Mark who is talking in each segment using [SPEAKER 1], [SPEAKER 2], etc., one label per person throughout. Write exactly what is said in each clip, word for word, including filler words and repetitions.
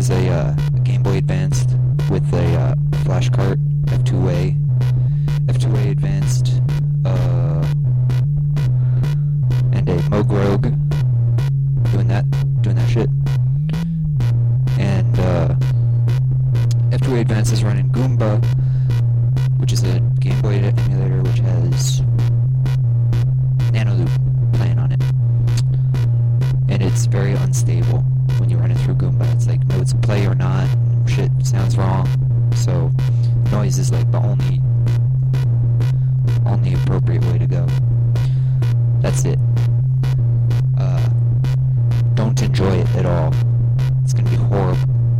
[SPEAKER 1] was a uh, Game Boy Advanced with a uh, flash cart, F two A, F two A Advanced, uh, and a Moog Rogue, doing that, doing that shit. And uh, F two A Advanced is running Goomba, which is a Game Boy emulator which has Nanoloop playing on it. And it's very unstable when you run it through Goomba. It's like notes play or not, shit sounds wrong. So noise is like the only only appropriate way to go. That's it. Uh, don't enjoy it at all. It's gonna be horrible.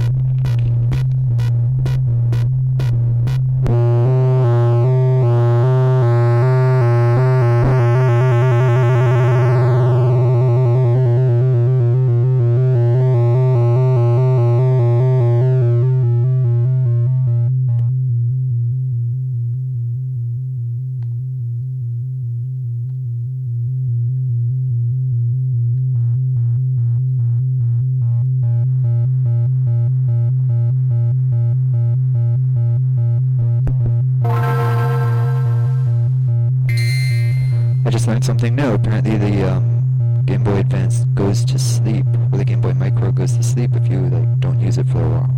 [SPEAKER 1] I just learned something new. Apparently the um, Game Boy Advance goes to sleep, or the Game Boy Micro goes to sleep if you like don't use it for a while.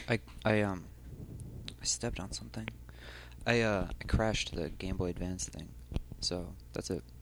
[SPEAKER 1] I I um I stepped on something. I uh I crashed the Game Boy Advance thing. So that's it.